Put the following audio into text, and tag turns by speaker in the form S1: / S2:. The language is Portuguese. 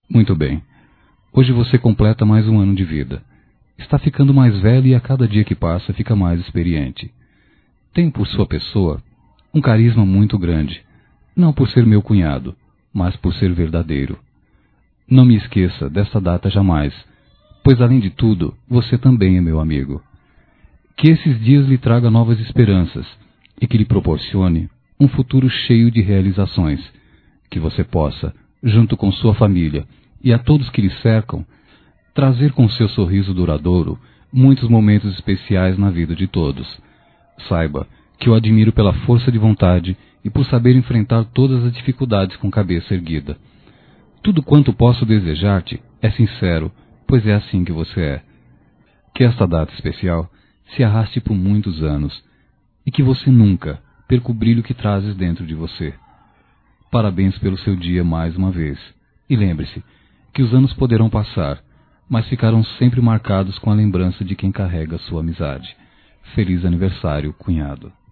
S1: Muito bem. Hoje você completa mais um ano de vida. Está ficando mais velho e a cada dia que passa fica mais experiente. Tem por sua pessoa um carisma muito grande, não por ser meu cunhado, mas por ser verdadeiro. Não me esqueça desta data jamais, pois além de tudo, você também é meu amigo. Que esses dias lhe traga novas esperanças e que lhe proporcione um futuro cheio de realizações, que você possa, junto com sua família e a todos que lhe cercam, trazer com seu sorriso duradouro muitos momentos especiais na vida de todos. Saiba que eu admiro pela força de vontade e por saber enfrentar todas as dificuldades com cabeça erguida. Tudo quanto posso desejar-te é sincero, pois é assim que você é. Que esta data especial se arraste por muitos anos e que você nunca perca o brilho que trazes dentro de você. Parabéns pelo seu dia mais uma vez. E lembre-se que os anos poderão passar, mas ficarão sempre marcados com a lembrança de quem carrega sua amizade. Feliz aniversário, cunhado.